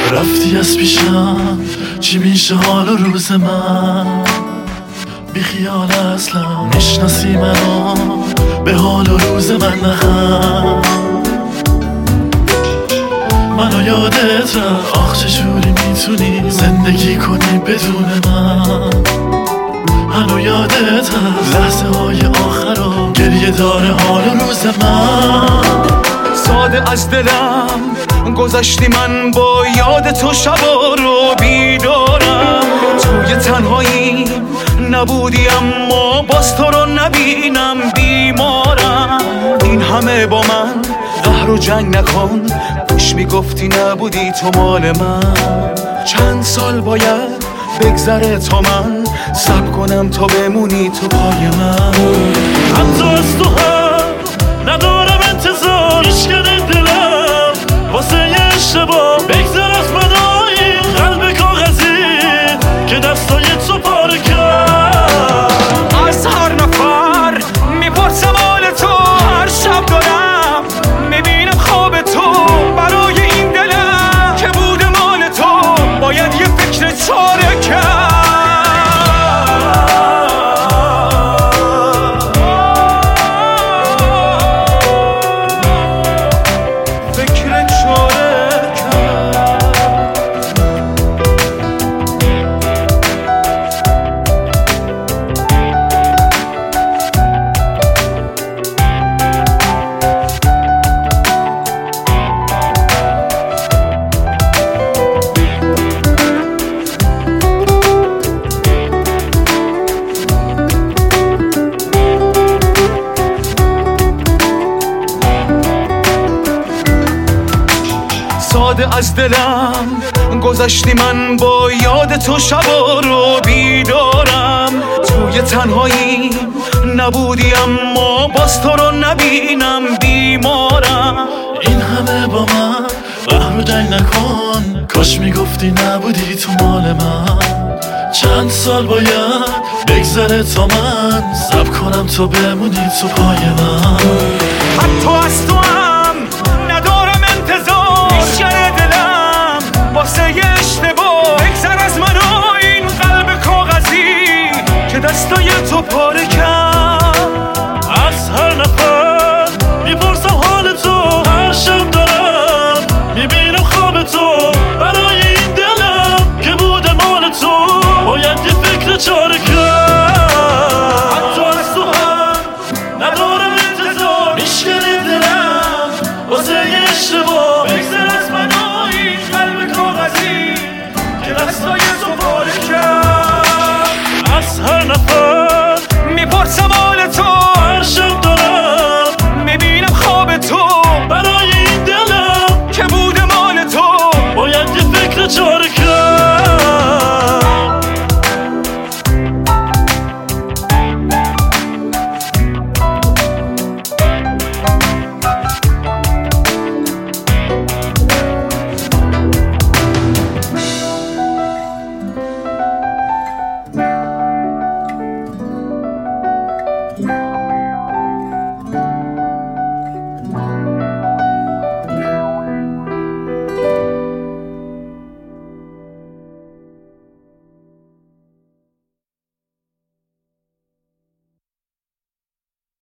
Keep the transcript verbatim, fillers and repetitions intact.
رفتی از پیشم چی میشه حال و روز من؟ بی خیال اصلا میشناسی منو، به حال و روز من نخم. منو یادت رفت، آخ چجوری میتونی زندگی کنی بدون من؟ منو یادت هست لحظه های آخر و گریه داره حال و روز من. ساده از دلم گذشتی، من با یاد تو شبا رو بیدارم. توی تنهایی نبودی اما باز تو رو نبینم بیمارم. این همه با من قهر و جنگ نکن، پیش میگفتی نبودی تو مال من. چند سال باید بگذره تا من صبر کنم تا بمونی تو پای من. حتی از تو هم ندارم انتظار، میشکنه دلم واسه یه اشتباه. بگذر از منای قلب کاغذی که دستای تو پاره کرد. از هر نفر میپرسم حال تو، هر شب دارم میبینم خواب تو. برای این دلم که بوده مال تو باید یه فکر چاره کرد. ساده از دلم گذشتی، من با یاد تو شبا رو بیدارم. توی تنهایی نبودی اما باز تو رو نبینم بیمارم. این همه با من قهر و جنگ نکن، کاش میگفتی نبودی تو مال من. چند سال باید بگذره تا من صبر کنم تا بمونی تو پای من. حتی از تو